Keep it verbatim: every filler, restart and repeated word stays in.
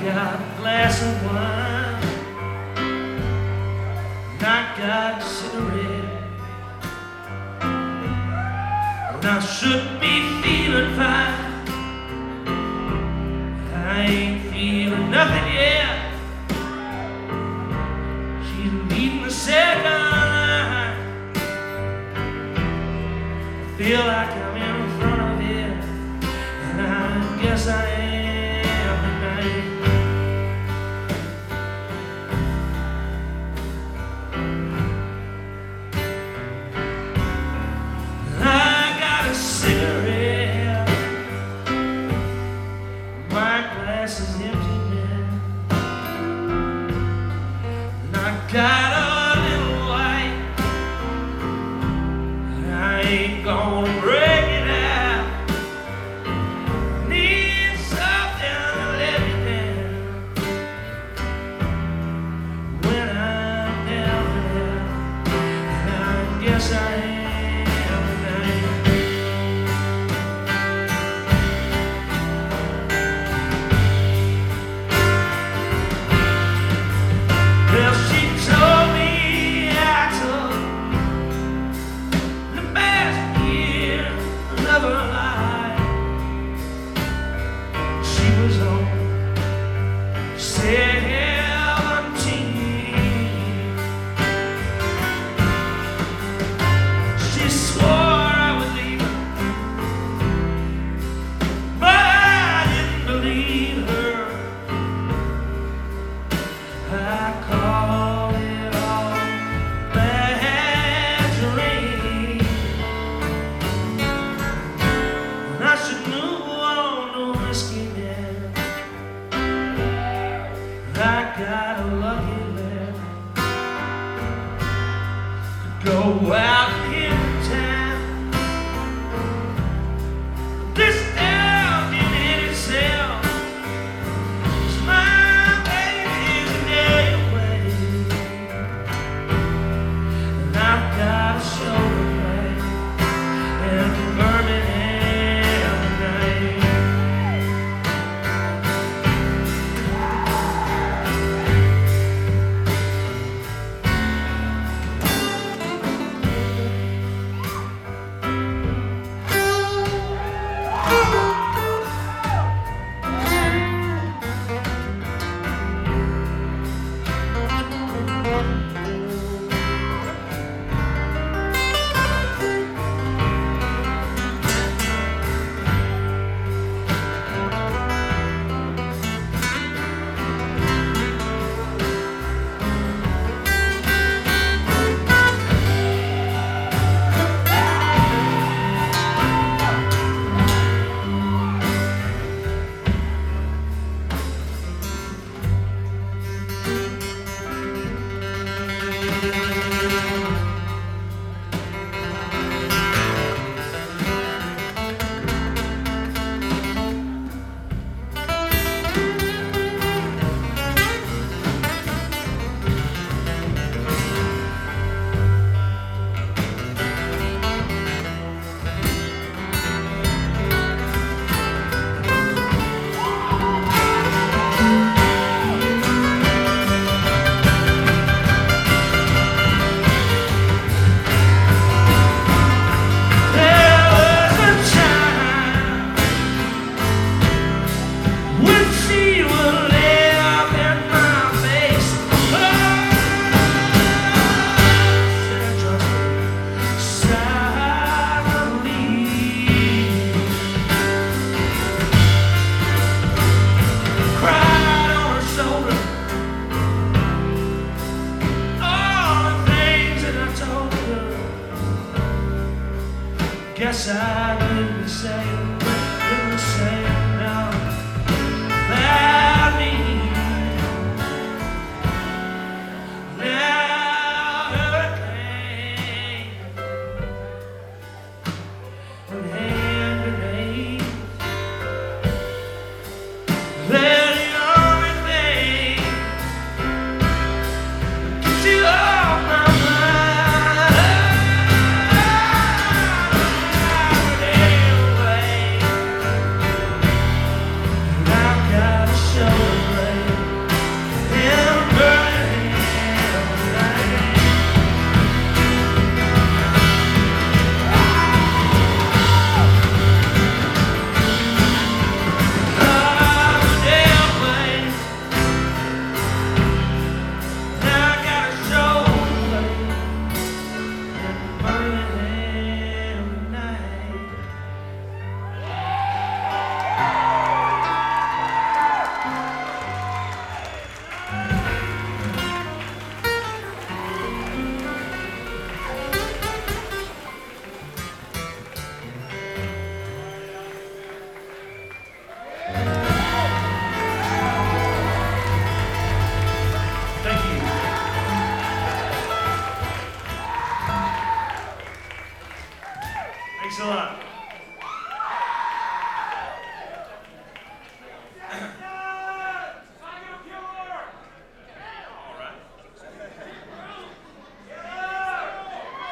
got a glass of wine, and I got a cigarette, and I should be feeling fine. I ain't feeling nothing yet. She's leading the second line. I feel like I'm in front of it, and I guess I am tonight. I got a cigarette, my glass is empty now, and I got a little light, and I ain't gonna break it out. Need Thanks a lot.